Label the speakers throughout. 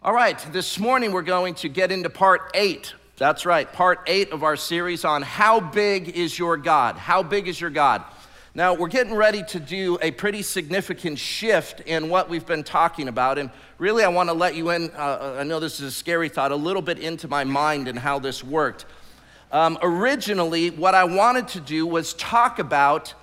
Speaker 1: All right, this morning we're going to get into part 8. That's right, part 8 of our series on how big is your God? How big is your God? Now, we're getting ready to do a pretty significant shift in what we've been talking about, and really I want to let you in, I know this is a scary thought, a little bit into my mind and how this worked. Originally, what I wanted to do was talk about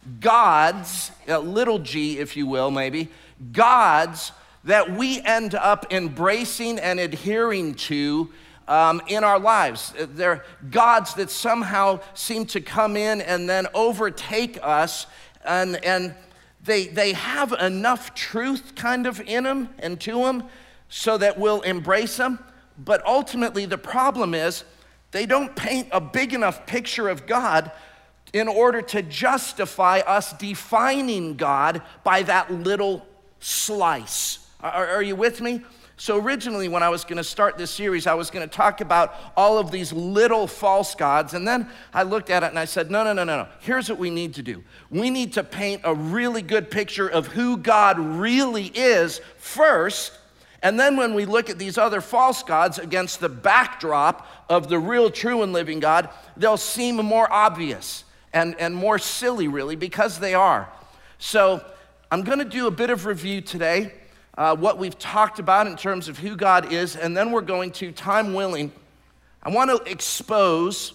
Speaker 1: gods, little g if you will maybe, gods that we end up embracing and adhering to in our lives. They're gods that somehow seem to come in and then overtake us, and they have enough truth kind of in them and to them so that we'll embrace them. But ultimately the problem is they don't paint a big enough picture of God in order to justify us defining God by that little slice. Are you with me? So originally when I was going to start this series, I was going to talk about all of these little false gods, and then I looked at it and I said, no. Here's what we need to do. We need to paint a really good picture of who God really is first, and then when we look at these other false gods against the backdrop of the real, true, and living God, they'll seem more obvious and more silly, really, because they are. So I'm going to do a bit of review today. What we've talked about in terms of who God is, and then we're going to, time willing, I want to expose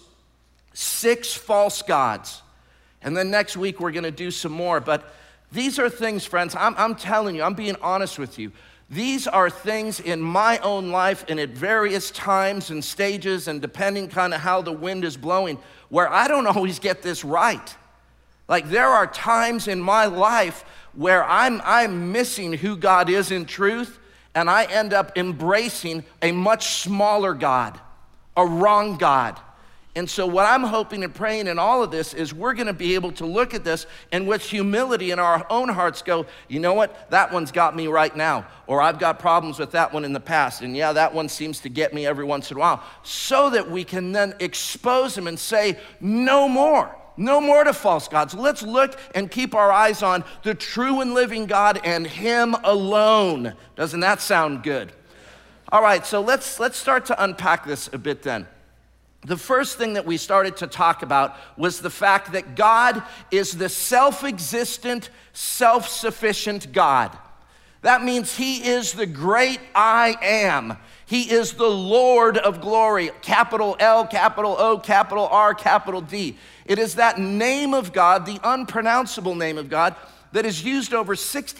Speaker 1: 6 false gods. And then next week we're going to do some more. But these are things, friends, I'm telling you, I'm being honest with you. These are things in my own life and at various times and stages and depending kind of how the wind is blowing, where I don't always get this right. Like there are times in my life where I'm missing who God is in truth, and I end up embracing a much smaller God, a wrong God. And so what I'm hoping and praying in all of this is we're gonna be able to look at this and with humility in our own hearts go, you know what, that one's got me right now, or I've got problems with that one in the past, and yeah, that one seems to get me every once in a while, so that we can then expose them and say, no more. No more to false gods. Let's look and keep our eyes on the true and living God and Him alone. Doesn't that sound good? All right, so let's start to unpack this a bit then. The first thing that we started to talk about was the fact that God is the self-existent, self-sufficient God. That means He is the great I am. He is the Lord of glory, capital L, capital O, capital R, capital D. It is that name of God, the unpronounceable name of God, that is used over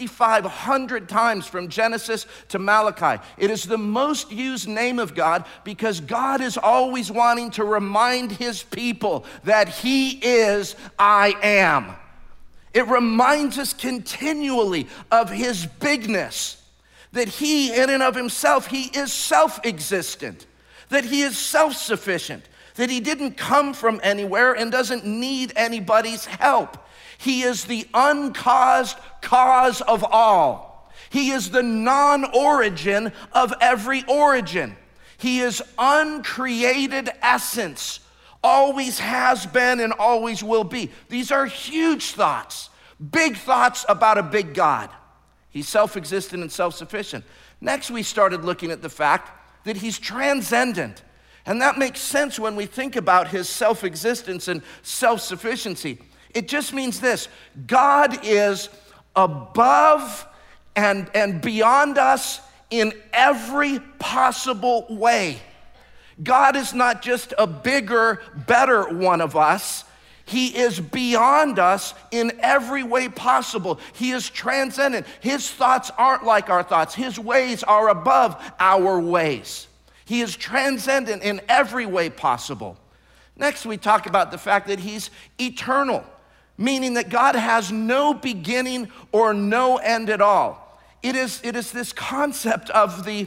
Speaker 1: 6,500 times from Genesis to Malachi. It is the most used name of God because God is always wanting to remind His people that He is I am. It reminds us continually of His bigness, that He in and of Himself, He is self-existent, that He is self-sufficient, that He didn't come from anywhere and doesn't need anybody's help. He is the uncaused cause of all. He is the non-origin of every origin. He is uncreated essence, always has been and always will be. These are huge thoughts, big thoughts about a big God. He's self-existent and self-sufficient. Next, we started looking at the fact that He's transcendent. And that makes sense when we think about His self-existence and self-sufficiency. It just means this: God is above and beyond us in every possible way. God is not just a bigger, better one of us. He is beyond us in every way possible. He is transcendent. His thoughts aren't like our thoughts. His ways are above our ways. He is transcendent in every way possible. Next, we talk about the fact that He's eternal, meaning that God has no beginning or no end at all. It is this concept of the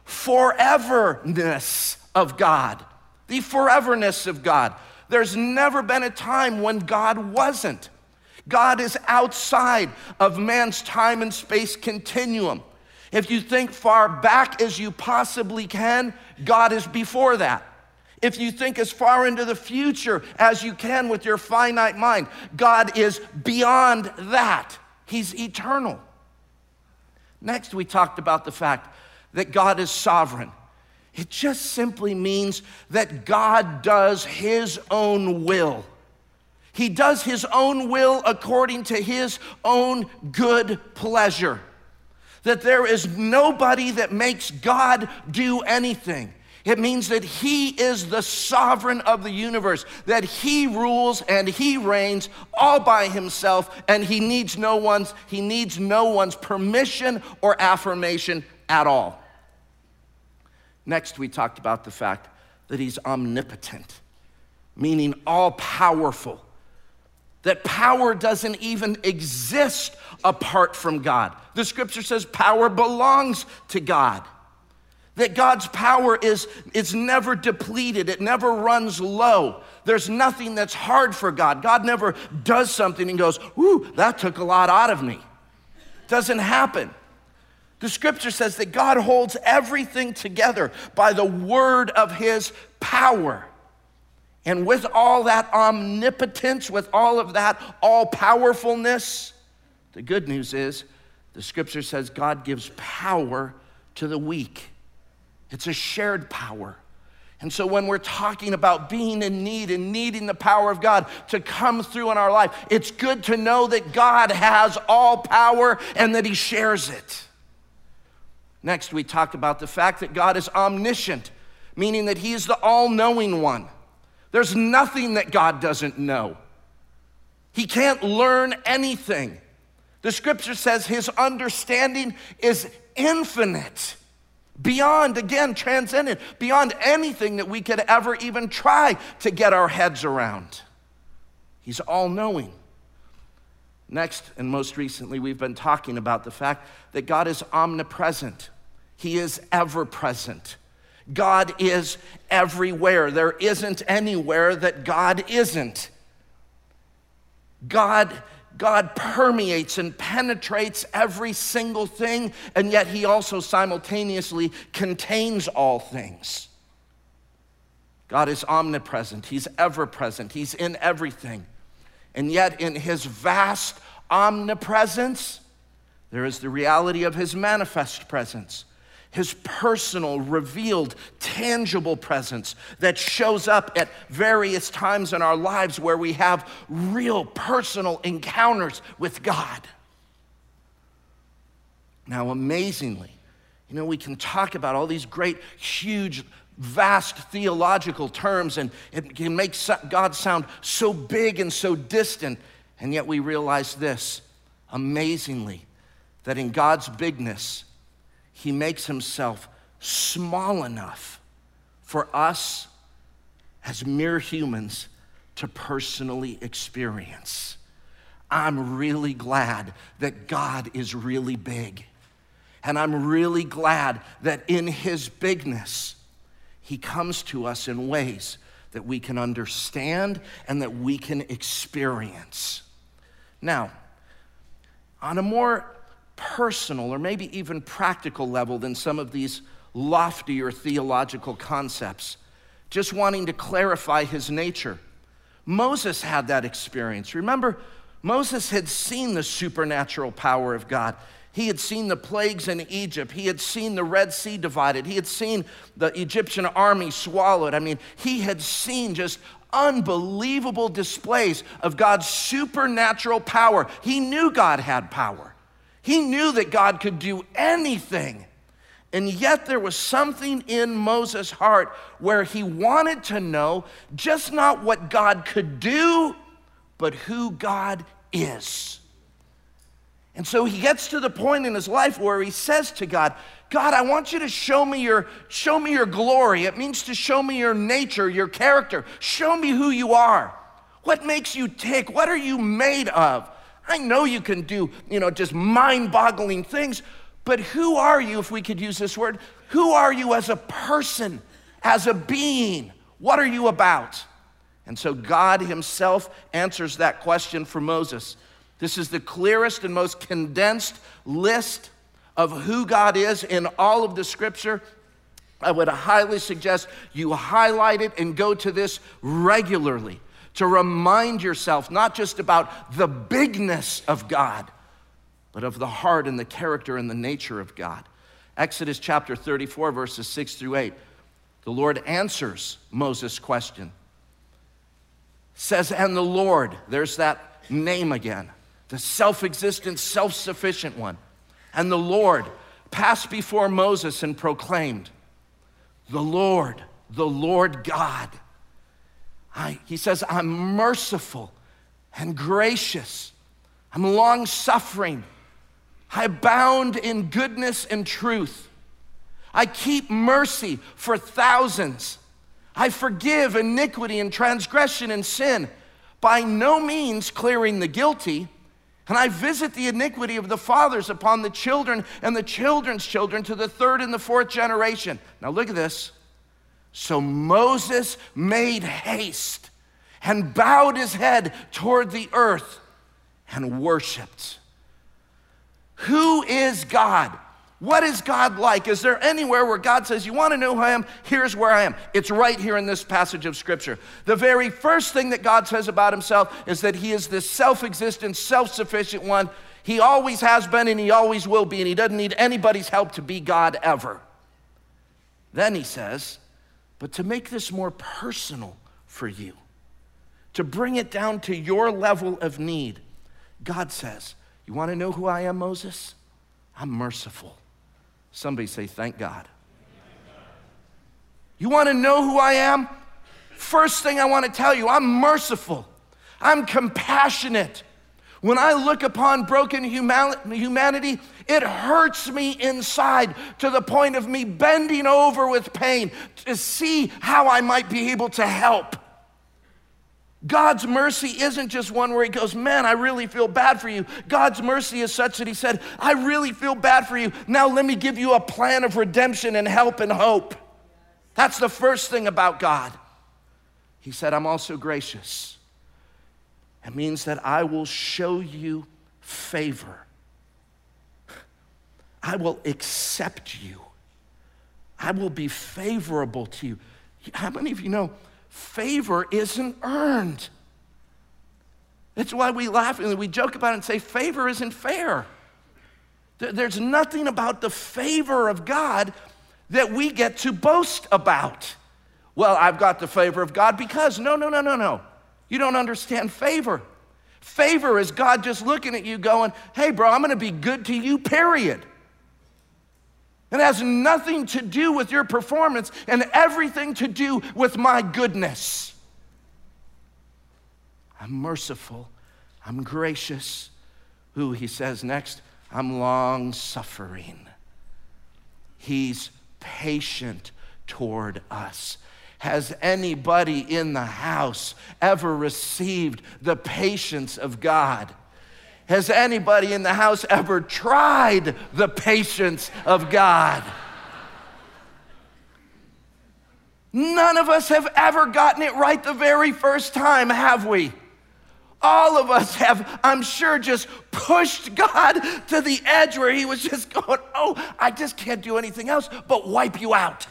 Speaker 1: foreverness of God, the foreverness of God. There's never been a time when God wasn't. God is outside of man's time and space continuum. If you think far back as you possibly can, God is before that. If you think as far into the future as you can with your finite mind, God is beyond that. He's eternal. Next, we talked about the fact that God is sovereign? It just simply means that God does his own will. He does his own will according to his own good pleasure. That there is nobody that makes God do anything. It means that he is the sovereign of the universe, that he rules and he reigns all by himself, and he needs no one's permission or affirmation at all. Next, we talked about the fact that he's omnipotent, meaning all-powerful. That power doesn't even exist apart from God. The scripture says power belongs to God. That God's power is never depleted. It never runs low. There's nothing that's hard for God. God never does something and goes, "Whew, that took a lot out of me." Doesn't happen. The scripture says that God holds everything together by the word of his power. And with all that omnipotence, with all of that all-powerfulness, the good news is the scripture says God gives power to the weak. It's a shared power. And so when we're talking about being in need and needing the power of God to come through in our life, it's good to know that God has all power and that he shares it. Next, we talked about the fact that God is omniscient, meaning that he is the all-knowing one. There's nothing that God doesn't know. He can't learn anything. The scripture says his understanding is infinite, beyond, again, transcendent, beyond anything that we could ever even try to get our heads around. He's all-knowing. Next, and most recently, we've been talking about the fact that God is omnipresent. He is ever-present. God is everywhere. There isn't anywhere that God isn't. God permeates and penetrates every single thing, and yet he also simultaneously contains all things. God is omnipresent. He's ever-present. He's in everything. And yet in his vast omnipresence, there is the reality of his manifest presence, his personal, revealed, tangible presence that shows up at various times in our lives where we have real personal encounters with God. Now, amazingly, we can talk about all these great, huge, vast theological terms, and it can make God sound so big and so distant, and yet we realize this, amazingly, that in God's bigness, he makes himself small enough for us as mere humans to personally experience. I'm really glad that God is really big, and I'm really glad that in his bigness, he comes to us in ways that we can understand and that we can experience. Now, on a more personal or maybe even practical level than some of these loftier theological concepts, just wanting to clarify his nature, Moses had that experience. Remember, Moses had seen the supernatural power of God. He had seen the plagues in Egypt. He had seen the Red Sea divided. He had seen the Egyptian army swallowed. I mean, he had seen just unbelievable displays of God's supernatural power. He knew God had power. He knew that God could do anything. And yet there was something in Moses' heart where he wanted to know just not what God could do, but who God is. And so he gets to the point in his life where he says to God, God, I want you to show me your glory. It means to show me your nature, your character. Show me who you are. What makes you tick? What are you made of? I know you can do, just mind-boggling things, but who are you, if we could use this word? Who are you as a person, as a being? What are you about? And so God himself answers that question for Moses. This is the clearest and most condensed list of who God is in all of the scripture. I would highly suggest you highlight it and go to this regularly to remind yourself not just about the bigness of God, but of the heart and the character and the nature of God. Exodus chapter 34, verses 6 through 8. The Lord answers Moses' question. Says, and the Lord, there's that name again, the self-existent, self-sufficient one. And the Lord passed before Moses and proclaimed, the Lord God. He says, I'm merciful and gracious. I'm long-suffering. I abound in goodness and truth. I keep mercy for thousands. I forgive iniquity and transgression and sin, by no means clearing the guilty. And I visit the iniquity of the fathers upon the children and the children's children to the third and the fourth generation. Now look at this. So Moses made haste and bowed his head toward the earth and worshiped. Who is God? What is God like? Is there anywhere where God says, you want to know who I am? Here's where I am. It's right here in this passage of Scripture. The very first thing that God says about himself is that he is this self-existent, self-sufficient one. He always has been and he always will be, and he doesn't need anybody's help to be God ever. Then he says, but to make this more personal for you, to bring it down to your level of need, God says, you want to know who I am, Moses? I'm merciful. Somebody say, thank God. You want to know who I am? First thing I want to tell you, I'm merciful. I'm compassionate. When I look upon broken humanity, it hurts me inside to the point of me bending over with pain to see how I might be able to help. God's mercy isn't just one where he goes, man, I really feel bad for you. God's mercy is such that he said, I really feel bad for you. Now let me give you a plan of redemption and help and hope. That's the first thing about God. He said, I'm also gracious. It means that I will show you favor. I will accept you. I will be favorable to you. How many of you know favor isn't earned? That's why we laugh and we joke about it and say favor isn't fair. There's nothing about the favor of God that we get to boast about. Well, I've got the favor of God because, no. You don't understand favor. Favor is God just looking at you going, hey bro, I'm gonna be good to you, period. It has nothing to do with your performance and everything to do with my goodness. I'm merciful, I'm gracious. Ooh, he says next, I'm long-suffering. He's patient toward us. Has anybody in the house ever received the patience of God? Has anybody in the house ever tried the patience of God? None of us have ever gotten it right the very first time, have we? All of us have, I'm sure, just pushed God to the edge where he was just going, oh, I just can't do anything else but wipe you out.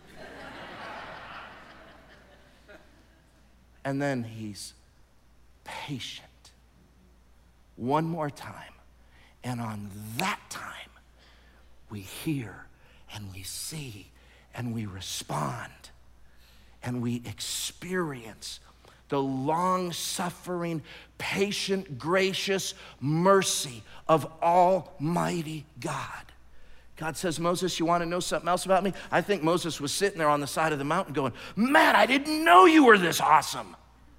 Speaker 1: And then he's patient. One more time. And on that time, we hear and we see and we respond and we experience the long-suffering, patient, gracious mercy of Almighty God. God says, Moses, you want to know something else about me? I think Moses was sitting there on the side of the mountain going, man, I didn't know you were this awesome.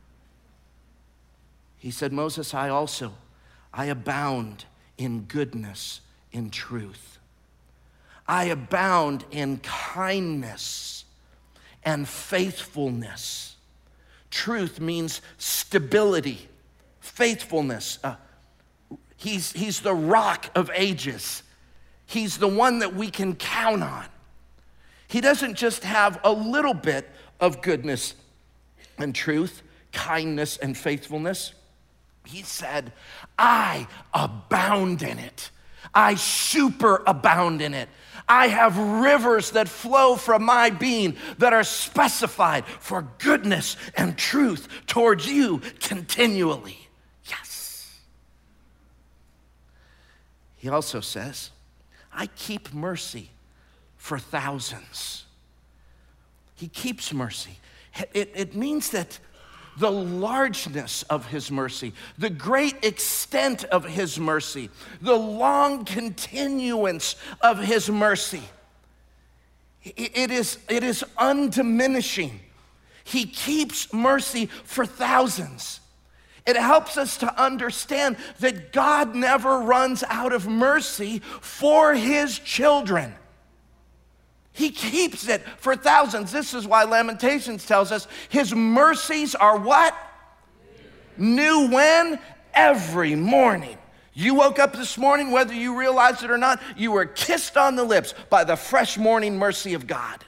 Speaker 1: He said, Moses, I abound in goodness, in truth. I abound in kindness and faithfulness. Truth means stability, faithfulness. He's the rock of ages. He's the one that we can count on. He doesn't just have a little bit of goodness and truth, kindness and faithfulness. He said, I abound in it. I superabound in it. I have rivers that flow from my being that are specified for goodness and truth towards you continually. Yes. He also says, I keep mercy for thousands. He keeps mercy. It means that the largeness of his mercy, the great extent of his mercy, the long continuance of his mercy, it is undiminishing. He keeps mercy for thousands. It helps us to understand that God never runs out of mercy for his children. He keeps it for thousands. This is why Lamentations tells us his mercies are what? New when? Every morning. You woke up this morning, whether you realized it or not, you were kissed on the lips by the fresh morning mercy of God.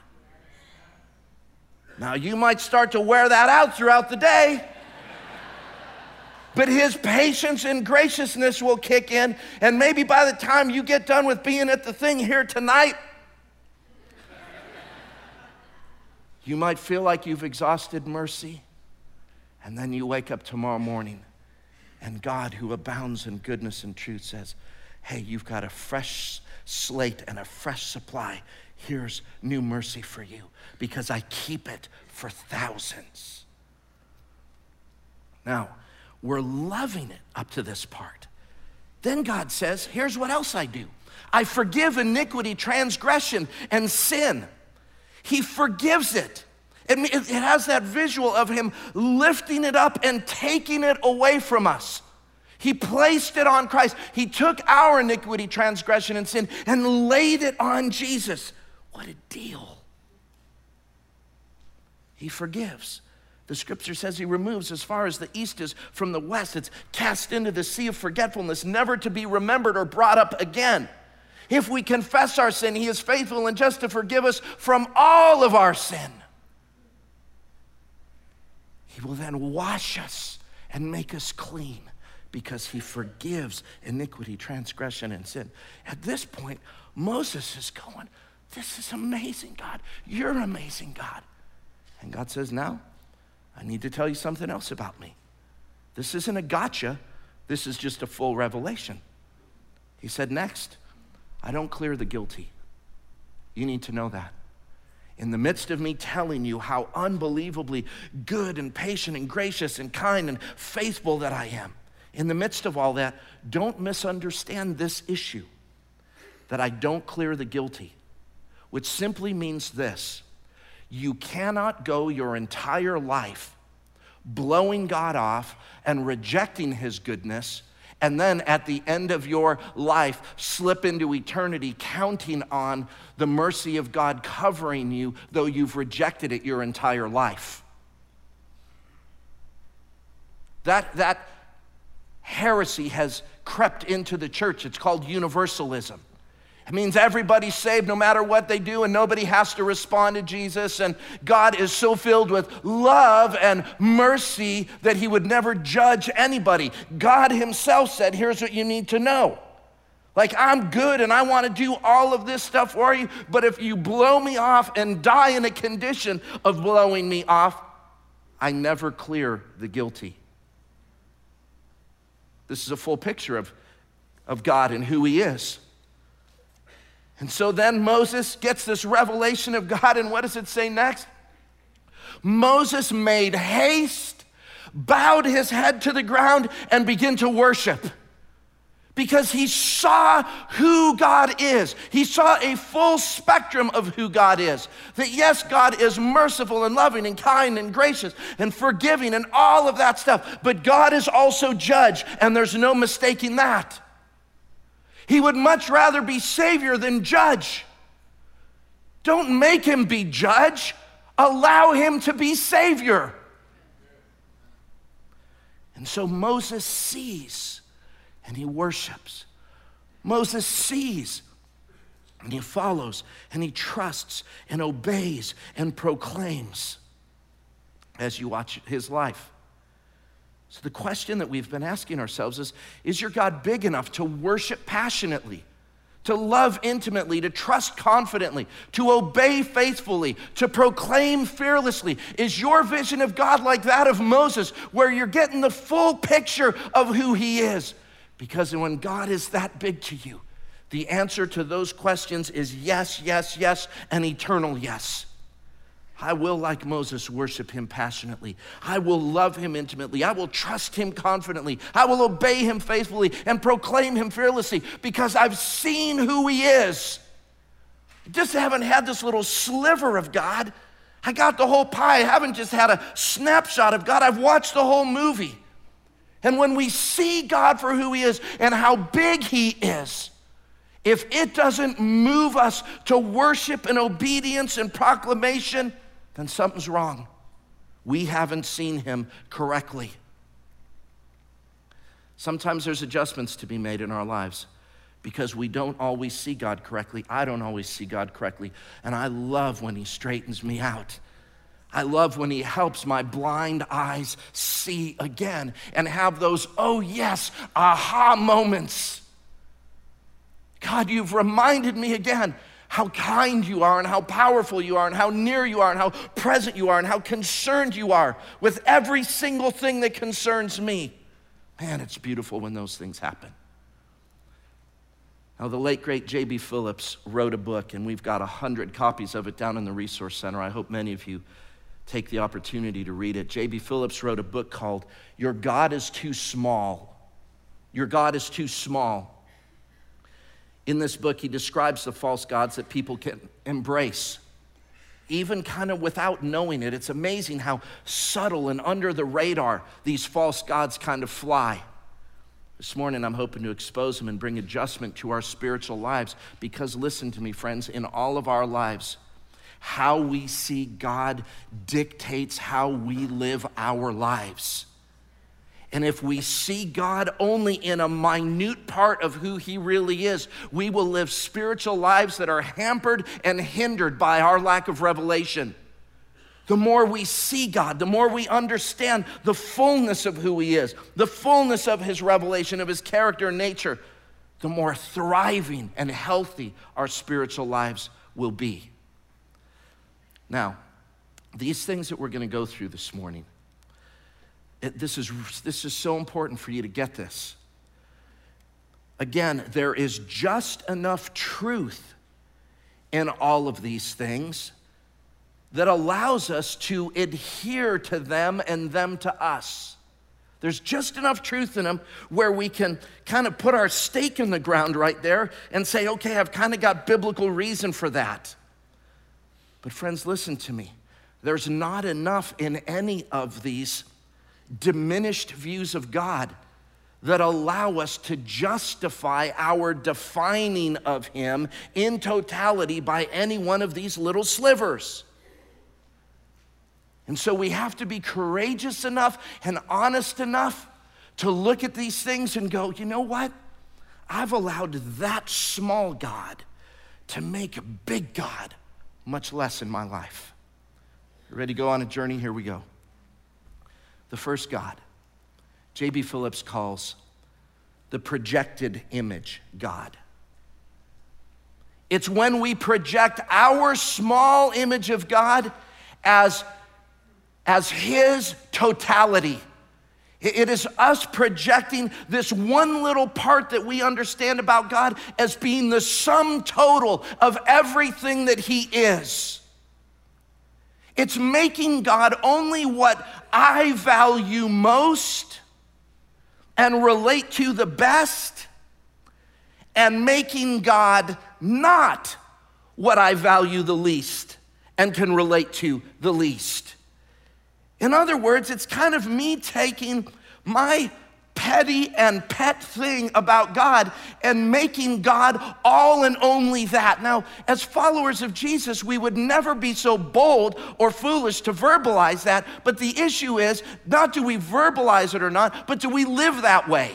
Speaker 1: Now, you might start to wear that out throughout the day, but his patience and graciousness will kick in, and maybe by the time you get done with being at the thing here tonight, you might feel like you've exhausted mercy, and then you wake up tomorrow morning, and God, who abounds in goodness and truth, says, hey, you've got a fresh slate and a fresh supply. Here's new mercy for you, because I keep it for thousands. Now, we're loving it up to this part. Then God says, here's what else I do. I forgive iniquity, transgression, and sin. He forgives it. It has that visual of him lifting it up and taking it away from us. He placed it on Christ. He took our iniquity, transgression, and sin and laid it on Jesus. What a deal. He forgives. The scripture says he removes as far as the east is from the west. It's cast into the sea of forgetfulness, never to be remembered or brought up again. If we confess our sin, he is faithful and just to forgive us from all of our sin. He will then wash us and make us clean because he forgives iniquity, transgression, and sin. At this point, Moses is going, this is amazing, God. You're amazing, God. And God says, now, I need to tell you something else about me. This isn't a gotcha. This is just a full revelation. He said, next, I don't clear the guilty. You need to know that. In the midst of me telling you how unbelievably good and patient and gracious and kind and faithful that I am, in the midst of all that, don't misunderstand this issue, that I don't clear the guilty, which simply means this: you cannot go your entire life blowing God off and rejecting his goodness, and then at the end of your life slip into eternity counting on the mercy of God covering you, though you've rejected it your entire life. That heresy has crept into the church. It's called universalism. It means everybody's saved no matter what they do, and nobody has to respond to Jesus, and God is so filled with love and mercy that he would never judge anybody. God himself said, here's what you need to know. Like, I'm good and I want to do all of this stuff for you, but if you blow me off and die in a condition of blowing me off, I never clear the guilty. This is a full picture of God and who he is. And so then Moses gets this revelation of God, and what does it say next? Moses made haste, bowed his head to the ground, and began to worship. Because he saw who God is. He saw a full spectrum of who God is. That yes, God is merciful and loving and kind and gracious and forgiving and all of that stuff. But God is also judge, and there's no mistaking that. He would much rather be Savior than judge. Don't make him be judge. Allow him to be Savior. And so Moses sees and he worships. Moses sees and he follows and he trusts and obeys and proclaims as you watch his life. So the question that we've been asking ourselves is your God big enough to worship passionately, to love intimately, to trust confidently, to obey faithfully, to proclaim fearlessly? Is your vision of God like that of Moses, where you're getting the full picture of who he is? Because when God is that big to you, The answer to those questions is yes, yes, yes, and eternal yes. I will, like Moses, worship him passionately. I will love him intimately. I will trust him confidently. I will obey him faithfully and proclaim him fearlessly because I've seen who he is. I just haven't had this little sliver of God. I got the whole pie. I haven't just had a snapshot of God. I've watched the whole movie. And when we see God for who he is and how big he is, if it doesn't move us to worship and obedience and proclamation, then something's wrong. We haven't seen him correctly. Sometimes there's adjustments to be made in our lives because we don't always see God correctly. I don't always see God correctly. And I love when he straightens me out. I love when he helps my blind eyes see again and have those, oh yes, aha moments. God, you've reminded me again how kind you are and how powerful you are and how near you are and how present you are and how concerned you are with every single thing that concerns me. Man, it's beautiful when those things happen. Now, the late, great J.B. Phillips wrote a book, and we've got 100 copies of it down in the Resource Center. I hope many of you take the opportunity to read it. J.B. Phillips wrote a book called Your God is Too Small. Your God is Too Small. In this book, he describes the false gods that people can embrace, even kind of without knowing it. It's amazing how subtle and under the radar these false gods kind of fly. This morning, I'm hoping to expose them and bring adjustment to our spiritual lives because, listen to me, friends, in all of our lives, how we see God dictates how we live our lives. And if we see God only in a minute part of who he really is, we will live spiritual lives that are hampered and hindered by our lack of revelation. The more we see God, the more we understand the fullness of who he is, the fullness of his revelation, of his character and nature, the more thriving and healthy our spiritual lives will be. Now, these things that we're going to go through this morning, this is so important for you to get this. Again, there is just enough truth in all of these things that allows us to adhere to them and them to us. There's just enough truth in them where we can kind of put our stake in the ground right there and say, okay, I've kind of got biblical reason for that. But friends, listen to me. There's not enough in any of these diminished views of God that allow us to justify our defining of him in totality by any one of these little slivers. And so we have to be courageous enough and honest enough to look at these things and go, you know what? I've allowed that small God to make a big God much less in my life. You ready to go on a journey? Here we go. The first God, J.B. Phillips calls the projected image God. It's when we project our small image of God as his totality. It is us projecting this one little part that we understand about God as being the sum total of everything that he is. It's making God only what I value most and relate to the best, and making God not what I value the least and can relate to the least. In other words, it's kind of me taking my petty and pet thing about God and making God all and only that. Now, as followers of Jesus, we would never be so bold or foolish to verbalize that, but the issue is, not do we verbalize it or not, but do we live that way?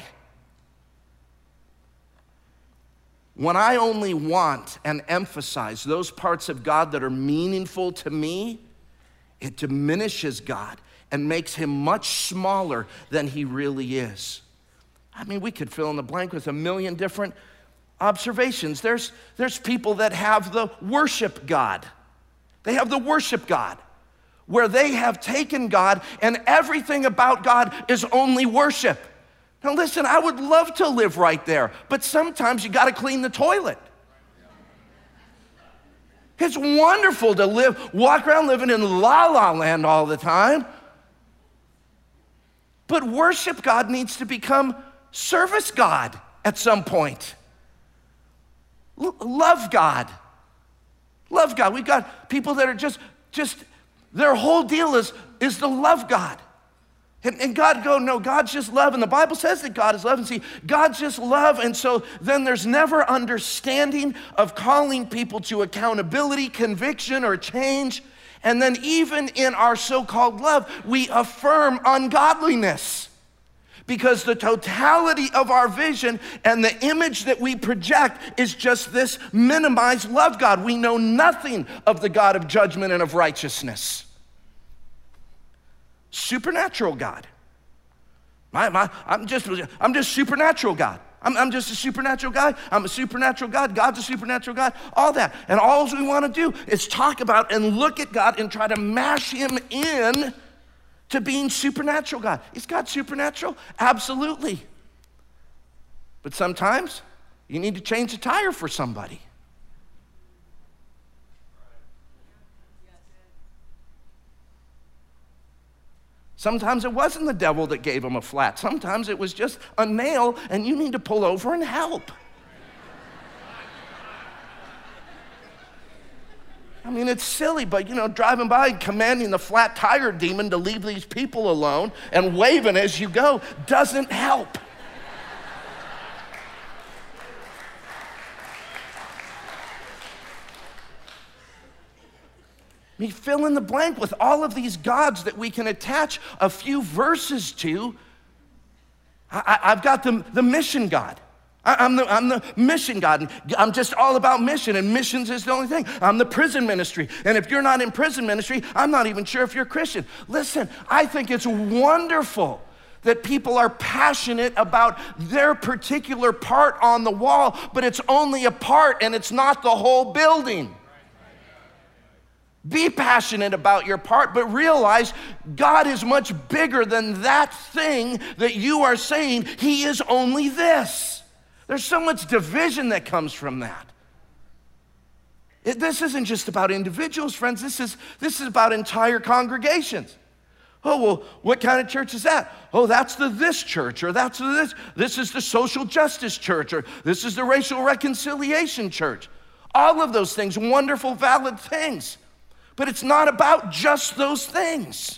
Speaker 1: When I only want and emphasize those parts of God that are meaningful to me, it diminishes God and makes him much smaller than he really is. I mean, we could fill in the blank with a million different observations. There's people that have the worship God. They have the worship God, where they have taken God and everything about God is only worship. Now listen, I would love to live right there, but sometimes you gotta clean the toilet. It's wonderful to walk around living in la la land all the time. But worship God needs to become service God at some point. Love God. Love God. We've got people that are just their whole deal is to love God. And God no, God's just love. And the Bible says that God is love. And see, God's just love. And so then there's never understanding of calling people to accountability, conviction, or change. And then even in our so-called love, we affirm ungodliness. Because the totality of our vision and the image that we project is just this minimized love God. We know nothing of the God of judgment and of righteousness. Supernatural God. I'm just supernatural God. I'm just a supernatural guy. I'm a supernatural God. God's a supernatural God. All that. And all we want to do is talk about and look at God and try to mash him in to being supernatural God. Is God supernatural? Absolutely. But sometimes you need to change the tire for somebody. Sometimes it wasn't the devil that gave him a flat. Sometimes it was just a nail and you need to pull over and help. I mean, it's silly, but driving by and commanding the flat tire demon to leave these people alone and waving as you go doesn't help. Me fill in the blank with all of these gods that we can attach a few verses to. I've got the mission God. I'm the mission God. And I'm just all about mission, and missions is the only thing. I'm the prison ministry. And if you're not in prison ministry, I'm not even sure if you're a Christian. Listen, I think it's wonderful that people are passionate about their particular part on the wall, but it's only a part and it's not the whole building. Be passionate about your part, but realize God is much bigger than that thing that you are saying. He is only this. There's so much division that comes from that. This isn't just about individuals, friends. This is about entire congregations. Oh, well, what kind of church is that? Oh, that's this church, or that's this. This is the social justice church, or this is the racial reconciliation church. All of those things, wonderful, valid things. But it's not about just those things.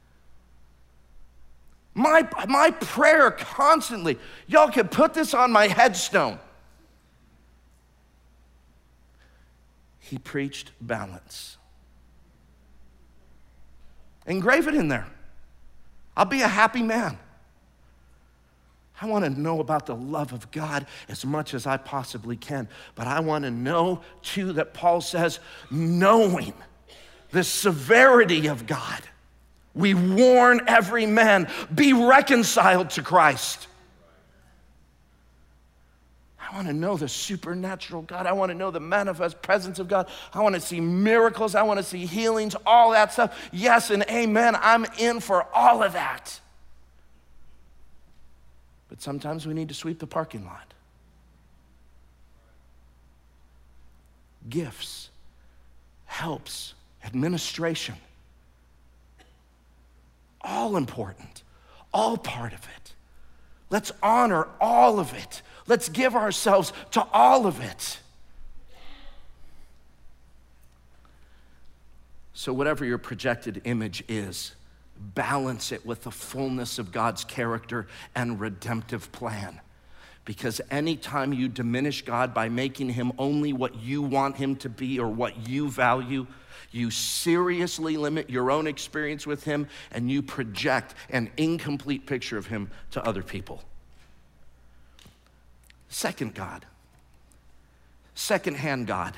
Speaker 1: My prayer constantly, y'all can put this on my headstone. He preached balance. Engrave it in there. I'll be a happy man. I want to know about the love of God as much as I possibly can. But I want to know, too, that Paul says, knowing the severity of God, we warn every man, be reconciled to Christ. I want to know the supernatural God. I want to know the manifest presence of God. I want to see miracles. I want to see healings, all that stuff. Yes and amen. I'm in for all of that. But sometimes we need to sweep the parking lot. Gifts, helps, administration. All important, all part of it. Let's honor all of it. Let's give ourselves to all of it. So whatever your projected image is, balance it with the fullness of God's character and redemptive plan. Because anytime you diminish God by making him only what you want him to be or what you value, you seriously limit your own experience with him, and you project an incomplete picture of him to other people. Second God, secondhand God.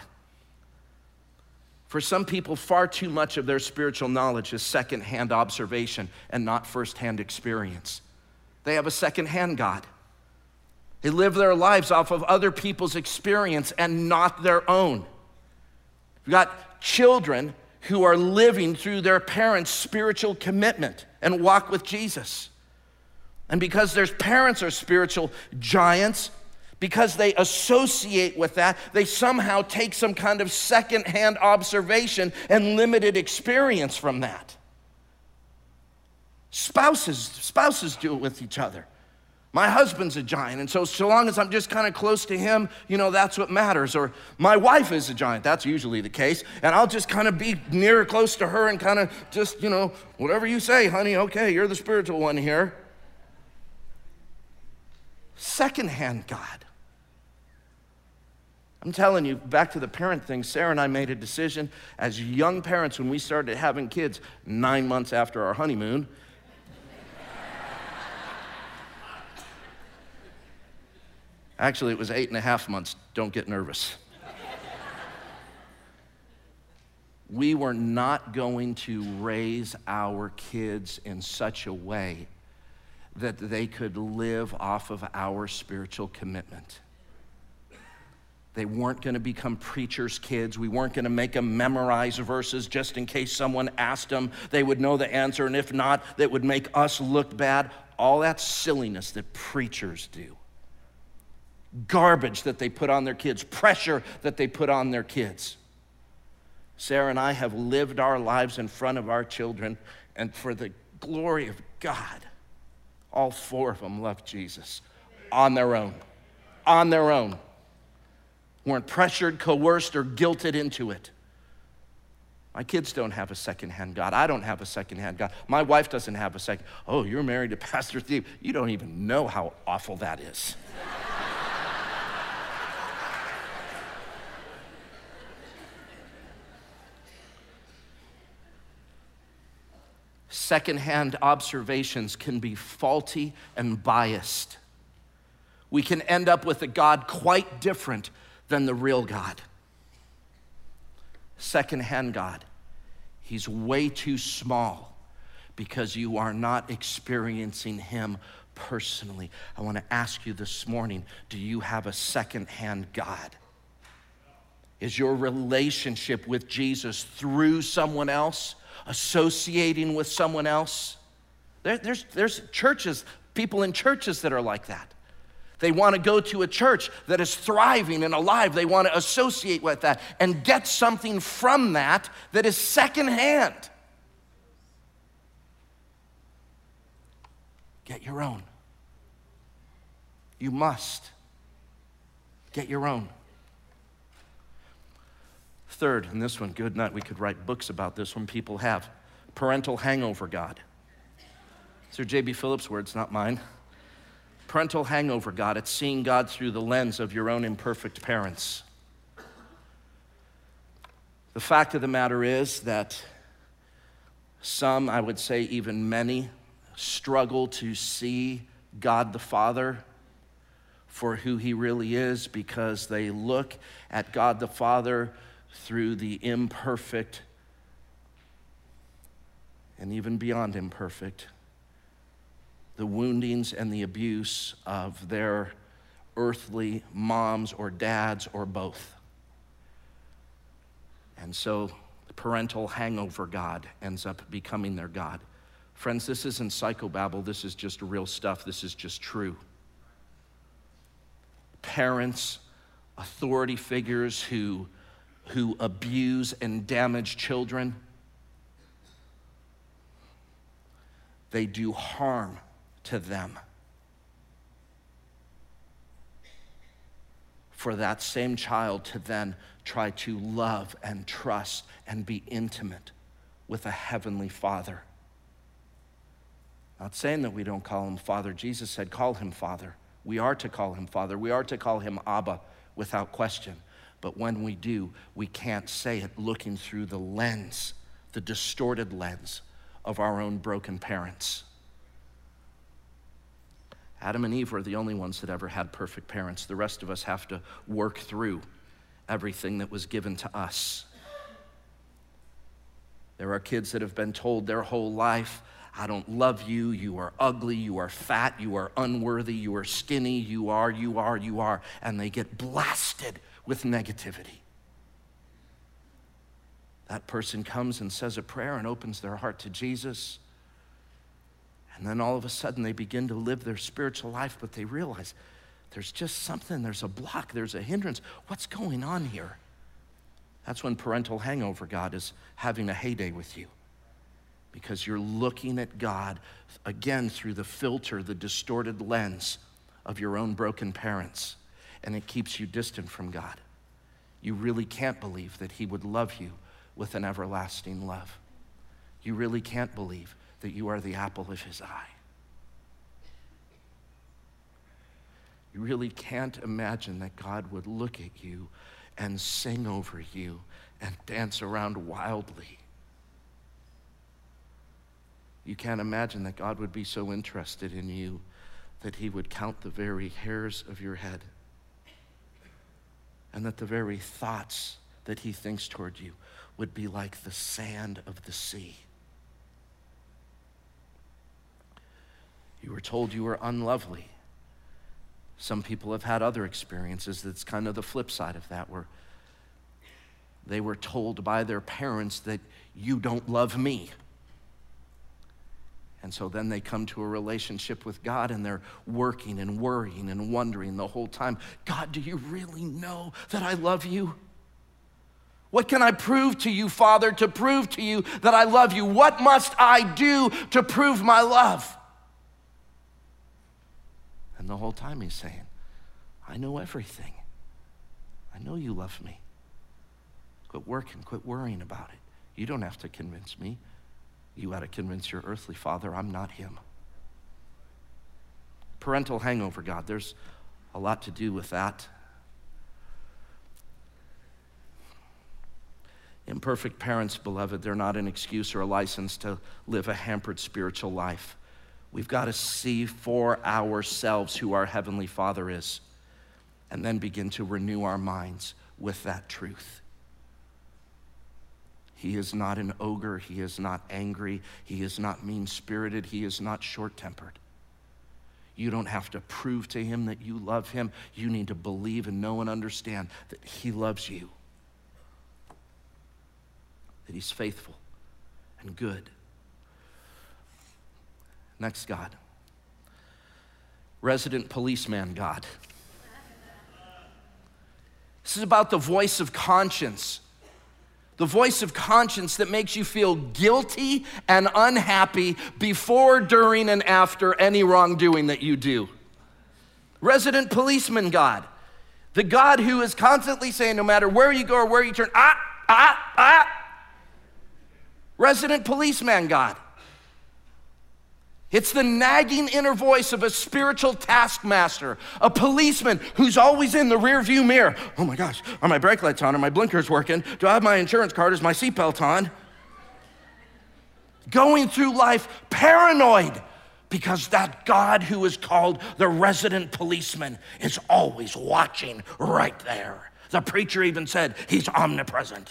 Speaker 1: For some people, far too much of their spiritual knowledge is secondhand observation and not firsthand experience. They have a secondhand God. They live their lives off of other people's experience and not their own. You've got children who are living through their parents' spiritual commitment and walk with Jesus. And because their parents are spiritual giants, because they associate with that, they somehow take some kind of secondhand observation and limited experience from that. Spouses do it with each other. My husband's a giant, and so long as I'm just kind of close to him, that's what matters. Or my wife is a giant, that's usually the case, and I'll just kind of be near close to her and kind of just, whatever you say, honey, okay, you're the spiritual one here. Secondhand God. I'm telling you, back to the parent thing, Sarah and I made a decision as young parents when we started having kids 9 months after our honeymoon. Actually, it was 8.5 months. Don't get nervous. We were not going to raise our kids in such a way that they could live off of our spiritual commitment. They weren't going to become preachers' kids. We weren't going to make them memorize verses just in case someone asked them. They would know the answer, and if not, that would make us look bad. All that silliness that preachers do. Garbage that they put on their kids. Pressure that they put on their kids. Sarah and I have lived our lives in front of our children, and for the glory of God, all 4 of them love Jesus on their own. On their own. Weren't pressured, coerced, or guilted into it. My kids don't have a second-hand God. I don't have a second-hand God. My wife doesn't have a second. Oh, you're married to Pastor Steve. You don't even know how awful that is. Second-hand observations can be faulty and biased. We can end up with a God quite different than the real God. Second-hand God, he's way too small because you are not experiencing him personally. I want to ask you this morning, do you have a second-hand God? Is your relationship with Jesus through someone else, associating with someone else? There's churches, people in churches that are like that. They want to go to a church that is thriving and alive. They want to associate with that and get something from that that is secondhand. Get your own. You must get your own. Third, and this one, good night, we could write books about this one, people have. Parental hangover God. These are J.B. Phillips' words, not mine. Parental hangover God, it's seeing God through the lens of your own imperfect parents. The fact of the matter is that some, I would say even many, struggle to see God the Father for who he really is because they look at God the Father through the imperfect and even beyond imperfect, the woundings and the abuse of their earthly moms or dads or both. And so the parental hangover God ends up becoming their God. Friends, this isn't psychobabble, this is just real stuff, this is just true. Parents, authority figures who abuse and damage children, they do harm to them. For that same child to then try to love and trust and be intimate with a heavenly Father. Not saying that we don't call him Father. Jesus said, call him Father. We are to call him Father. We are to call him Abba without question. But when we do, we can't say it looking through the lens, the distorted lens of our own broken parents. Adam and Eve were the only ones that ever had perfect parents. The rest of us have to work through everything that was given to us. There are kids that have been told their whole life, I don't love you, you are ugly, you are fat, you are unworthy, you are skinny, you are, and they get blasted with negativity. That person comes and says a prayer and opens their heart to Jesus, And then all of a sudden they begin to live their spiritual life, but they realize there's just something, there's a block, there's a hindrance. What's going on here? That's when parental hangover God is having a heyday with you, because you're looking at God again through the filter, the distorted lens of your own broken parents, and it keeps you distant from God. You really can't believe that he would love you with an everlasting love. You really can't believe that you are the apple of his eye. You really can't imagine that God would look at you and sing over you and dance around wildly. You can't imagine that God would be so interested in you that he would count the very hairs of your head, and that the very thoughts that he thinks toward you would be like the sand of the sea. You were told you were unlovely. Some people have had other experiences that's kind of the flip side of that, where they were told by their parents that you don't love me. And so then they come to a relationship with God and they're working and worrying and wondering the whole time, God, do you really know that I love you? What can I prove to you, Father, to prove to you that I love you? What must I do to prove my love? And the whole time he's saying, I know everything. I know you love me. Quit working, quit worrying about it. You don't have to convince me. You got to convince your earthly father I'm not him. Parental hangover, God, there's a lot to do with that. Imperfect parents, beloved, they're not an excuse or a license to live a hampered spiritual life. We've got to see for ourselves who our Heavenly Father is, and then begin to renew our minds with that truth. He is not an ogre. He is not angry. He is not mean-spirited. He is not short-tempered. You don't have to prove to him that you love him. You need to believe and know and understand that he loves you, that he's faithful and good. Next God, resident policeman God. This is about the voice of conscience. The voice of conscience that makes you feel guilty and unhappy before, during, and after any wrongdoing that you do. Resident policeman God. The God who is constantly saying, no matter where you go or where you turn, Resident policeman God. It's the nagging inner voice of a spiritual taskmaster, a policeman who's always in the rearview mirror. Oh my gosh, are my brake lights on? Are my blinkers working? Do I have my insurance card? Is my seatbelt on? Going through life paranoid because that God who is called the resident policeman is always watching right there. The preacher even said he's omnipresent.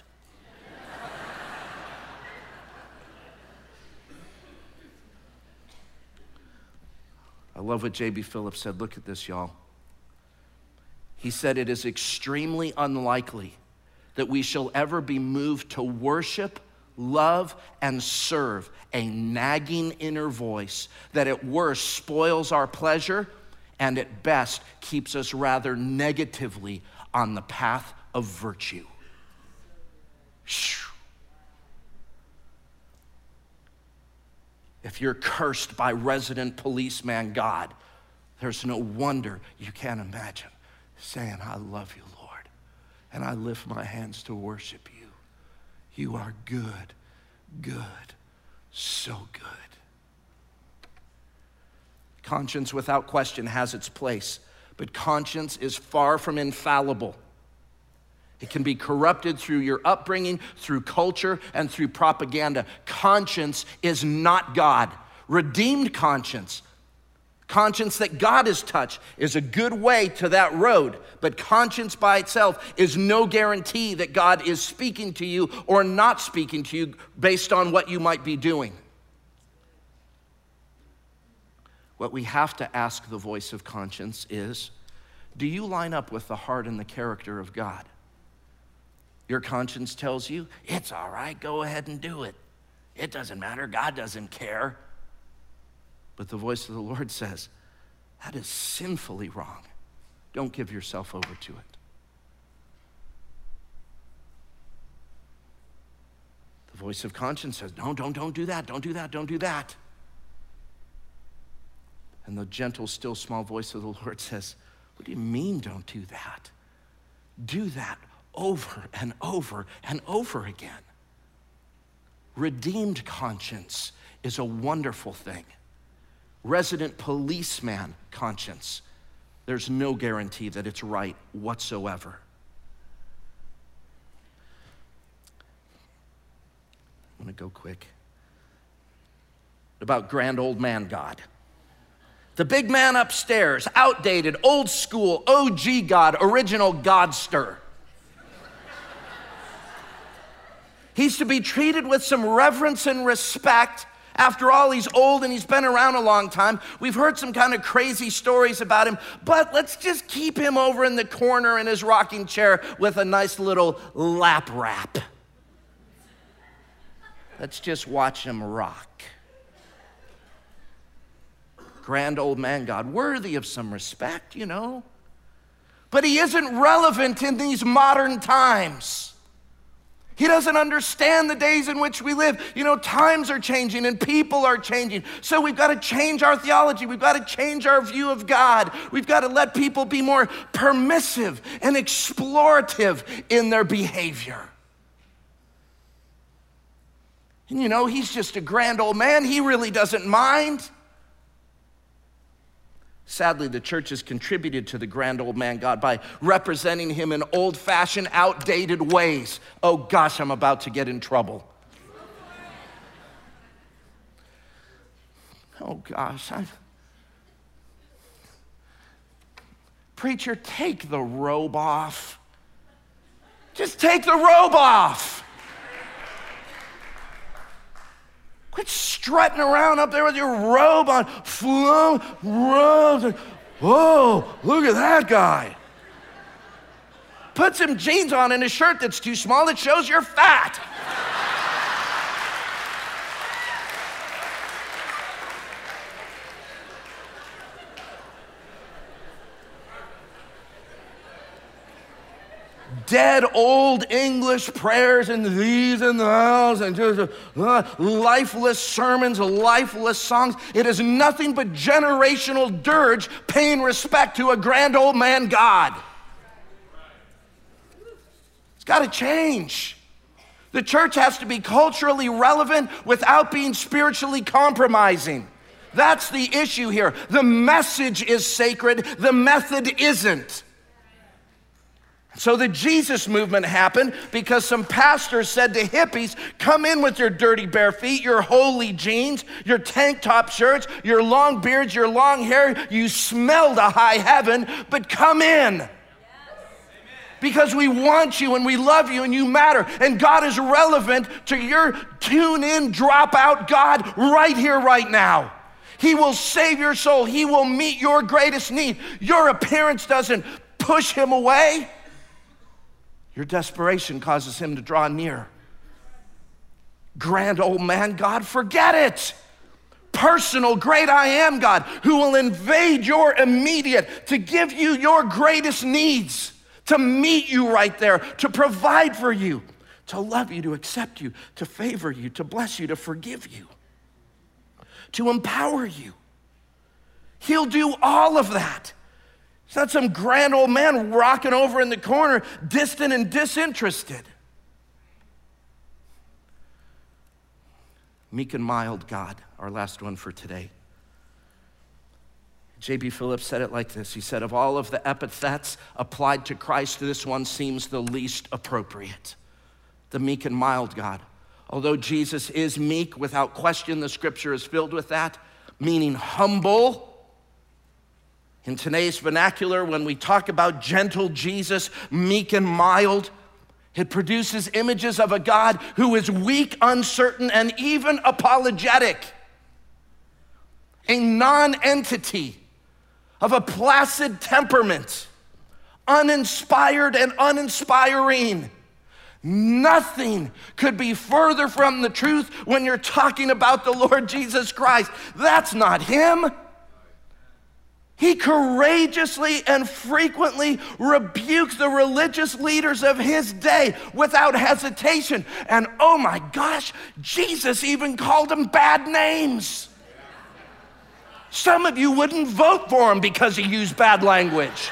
Speaker 1: I love what J.B. Phillips said. Look at this, y'all. He said, it is extremely unlikely that we shall ever be moved to worship, love, and serve a nagging inner voice that at worst spoils our pleasure and at best keeps us rather negatively on the path of virtue. If you're cursed by resident policeman God, there's no wonder you can't imagine saying, I love you, Lord, and I lift my hands to worship you. You are good, good, so good. Conscience, without question, has its place, but conscience is far from infallible. It can be corrupted through your upbringing, through culture, and through propaganda. Conscience is not God. Redeemed conscience, conscience that God has touched, is a good way to that road. But conscience by itself is no guarantee that God is speaking to you or not speaking to you based on what you might be doing. What we have to ask the voice of conscience is, do you line up with the heart and the character of God? Your conscience tells you, it's all right, go ahead and do it. It doesn't matter, God doesn't care. But the voice of the Lord says, that is sinfully wrong. Don't give yourself over to it. The voice of conscience says, no, don't do that, don't do that, don't do that. And the gentle, still, small voice of the Lord says, what do you mean don't do that? Do that over and over and over again. Redeemed conscience is a wonderful thing. Resident policeman conscience, there's no guarantee that it's right whatsoever. I'm gonna go quick. About grand old man God. The big man upstairs, outdated, old school, OG God, original Godster. He's to be treated with some reverence and respect. After all, he's old and he's been around a long time. We've heard some kind of crazy stories about him, but let's just keep him over in the corner in his rocking chair with a nice little lap wrap. Let's just watch him rock. Grand old man God, worthy of some respect, you know. But he isn't relevant in these modern times. He doesn't understand the days in which we live. You know, times are changing and people are changing. So we've got to change our theology. We've got to change our view of God. We've got to let people be more permissive and explorative in their behavior. And you know, he's just a grand old man. He really doesn't mind. Sadly, the church has contributed to the grand old man God by representing him in old-fashioned, outdated ways. Oh gosh, I'm about to get in trouble. Oh gosh, Preacher, take the robe off. Just take the robe off. Quit strutting around up there with your robe on. Flow, robe. Whoa, look at that guy. Put some jeans on and a shirt that's too small that shows you're fat. Dead old English prayers and these and those and just lifeless sermons, lifeless songs. It is nothing but generational dirge paying respect to a grand old man God. It's got to change. The church has to be culturally relevant without being spiritually compromising. That's the issue here. The message is sacred, the method isn't. So the Jesus movement happened because some pastors said to hippies, come in with your dirty bare feet, your holy jeans, your tank top shirts, your long beards, your long hair. You smell to high heaven, but come in. Yes. Because we want you and we love you and you matter. And God is relevant to your tune in, drop out God right here, right now. He will save your soul. He will meet your greatest need. Your appearance doesn't push him away. Your desperation causes him to draw near. Grand old man God, forget it. Personal, great I am God, who will invade your immediate, to give you your greatest needs, to meet you right there, to provide for you, to love you, to accept you, to favor you, to bless you, to forgive you, to empower you. He'll do all of that. It's not some grand old man rocking over in the corner, distant and disinterested. Meek and mild God, our last one for today. J.B. Phillips said it like this. He said, of all of the epithets applied to Christ, this one seems the least appropriate. The meek and mild God. Although Jesus is meek, without question, the scripture is filled with that, meaning humble. In today's vernacular, when we talk about gentle Jesus, meek and mild, it produces images of a God who is weak, uncertain, and even apologetic. A non-entity of a placid temperament, uninspired and uninspiring, Nothing could be further from the truth when you're talking about the Lord Jesus Christ. That's not him. He courageously and frequently rebuked the religious leaders of his day without hesitation. And oh my gosh, Jesus even called them bad names. Some of you wouldn't vote for him because he used bad language.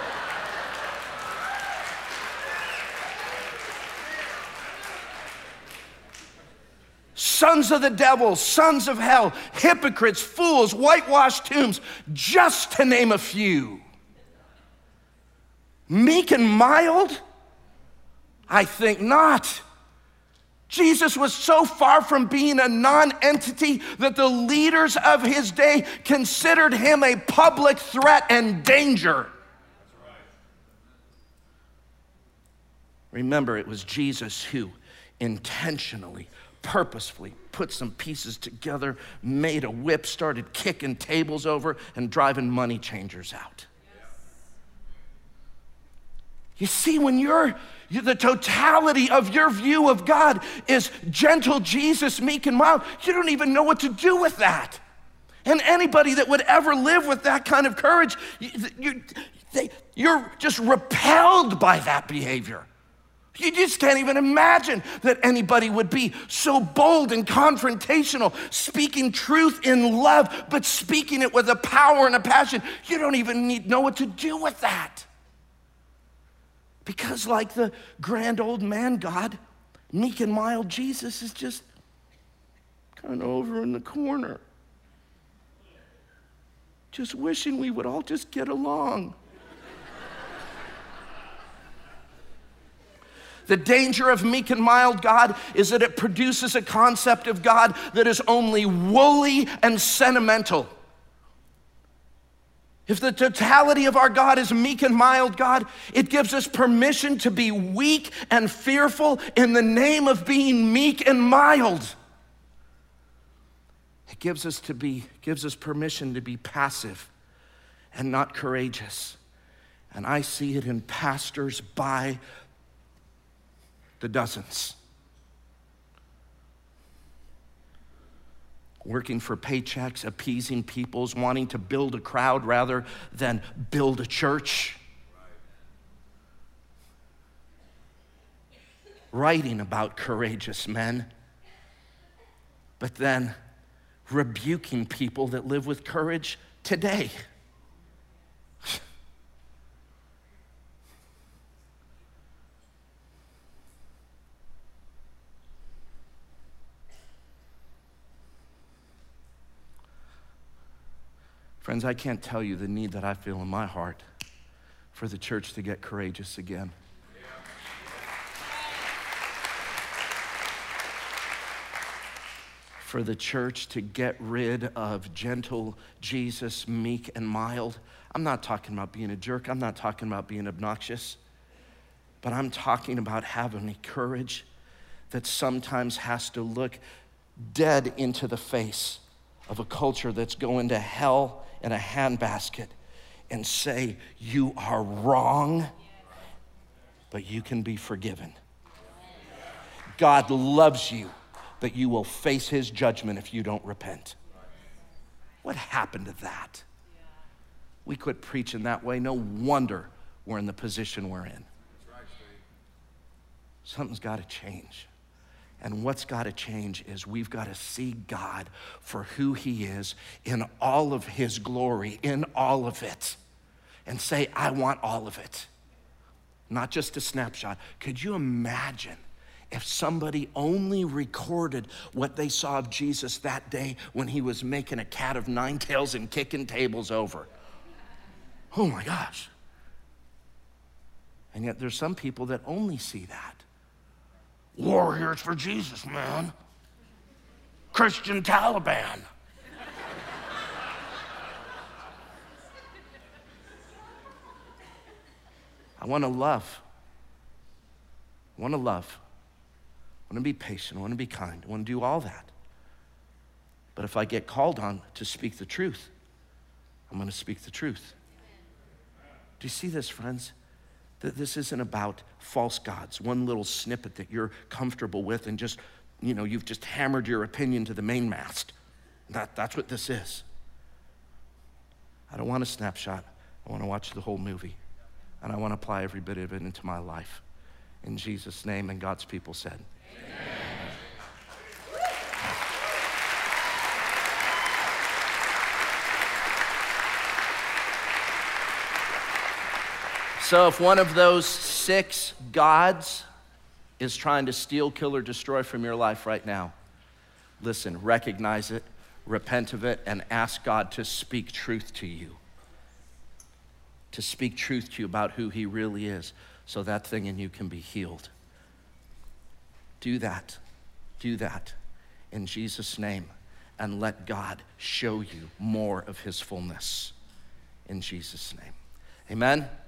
Speaker 1: Sons of the devil, sons of hell, hypocrites, fools, whitewashed tombs, just to name a few. Meek and mild? I think not. Jesus was so far from being a non-entity that the leaders of his day considered him a public threat and danger. Remember, it was Jesus who intentionally, purposefully put some pieces together, made a whip, started kicking tables over and driving money changers out. You see, when the totality of your view of God is gentle Jesus, meek and mild, you don't even know what to do with that. And anybody that would ever live with that kind of courage, you're just repelled by that behavior. You just can't even imagine that anybody would be so bold and confrontational, speaking truth in love, but speaking it with a power and a passion. You don't even know what to do with that. Because like the grand old man God, meek and mild Jesus is just kind of over in the corner, just wishing we would all just get along. The danger of meek and mild God is that it produces a concept of God that is only woolly and sentimental. If the totality of our God is meek and mild God, it gives us permission to be weak and fearful in the name of being meek and mild. It gives us permission to be passive and not courageous. And I see it in pastors by the dozens. Working for paychecks, appeasing peoples, wanting to build a crowd rather than build a church. Writing about courageous men, but then rebuking people that live with courage today. Friends, I can't tell you the need that I feel in my heart for the church to get courageous again. For the church to get rid of gentle Jesus, meek and mild. I'm not talking about being a jerk. I'm not talking about being obnoxious. But I'm talking about having a courage that sometimes has to look dead into the face of a culture that's going to hell in a handbasket and say, you are wrong, but you can be forgiven. God loves you, but you will face his judgment if you don't repent. What happened to that? We quit preaching that way. No wonder we're in the position we're in. Something's got to change. And what's got to change is we've got to see God for who he is in all of his glory, in all of it, and say, I want all of it, not just a snapshot. Could you imagine if somebody only recorded what they saw of Jesus that day when he was making a cat of nine tails and kicking tables over? Oh my gosh. And yet there's some people that only see that. Warriors for Jesus, man. Christian Taliban. I want to love. I want to love. I want to be patient. I want to be kind. I want to do all that. But if I get called on to speak the truth, I'm going to speak the truth. Do you see this, friends? This isn't about false gods, one little snippet that you're comfortable with and just, you've just hammered your opinion to the mainmast. That's what this is. I don't want a snapshot. I want to watch the whole movie. And I want to apply every bit of it into my life. In Jesus' name, and God's people said. Amen. So if one of those 6 gods is trying to steal, kill, or destroy from your life right now, listen, recognize it, repent of it, and ask God to speak truth to you. To speak truth to you about who he really is, so that thing in you can be healed. Do that in Jesus' name, and let God show you more of his fullness in Jesus' name. Amen.